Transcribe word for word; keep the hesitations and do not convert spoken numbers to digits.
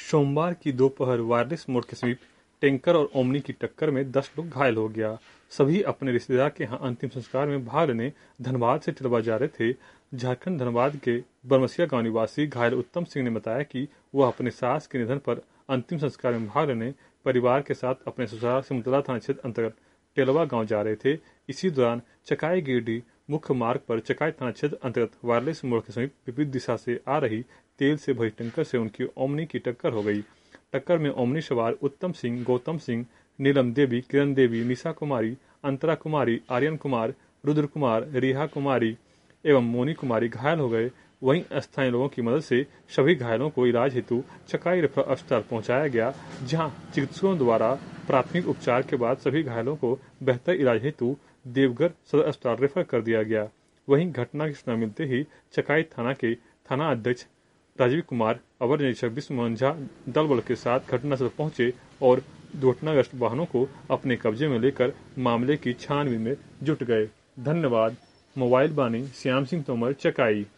सोमवार की दोपहर वायरलेस मोड़ के समीप टैंकर और ओमनी की टक्कर में दस लोग घायल हो गया। सभी अपने रिश्तेदार के यहाँ अंतिम संस्कार में भाग लेने धनबाद से टिलवा जा रहे थे। झारखंड धनबाद के बरमसिया गांव निवासी घायल उत्तम सिंह ने बताया कि वह अपने सास के निधन पर अंतिम संस्कार में भाग लेने परिवार के साथ अपने ससुराल सिमतला थाना क्षेत्र अंतर्गत टेलवा गांव जा रहे थे। इसी दौरान चकाई गिरडी मुख्य मार्ग पर चकाई थाना क्षेत्र अंतर्गत वायरलेस मोड़ के समीप विपरीत दिशा से आ रही तेल से भरी टैंकर से उनकी ओमनी की टक्कर हो गई। टक्कर में ओमनी सवार उत्तम सिंह, गौतम सिंह, नीलम देवी, किरण देवी, निशा कुमारी, अंतरा कुमारी, आर्यन कुमार, रुद्र कुमार, रिहा कुमारी एवं मोनी कुमारी घायल हो गए। वहीं स्थानीय लोगों की मदद से सभी घायलों को इलाज हेतु चकाई रेफरल अस्पताल पहुंचाया गया, जहां चिकित्सकों द्वारा प्राथमिक उपचार के बाद सभी घायलों को बेहतर इलाज हेतु देवघर सदर अस्पताल रेफर कर दिया गया। वहीं घटना की सूचना मिलते ही चकाई थाना के थाना अध्यक्ष राजीव कुमार, अवर निरीक्षक विश्वमोहन झा दल बल के साथ घटनास्थल पहुंचे और दुर्घटनाग्रस्त वाहनों को अपने कब्जे में लेकर मामले की छानबीन में जुट गए। धन्यवाद। मोबाइल बानी श्याम सिंह तोमर, चकाई।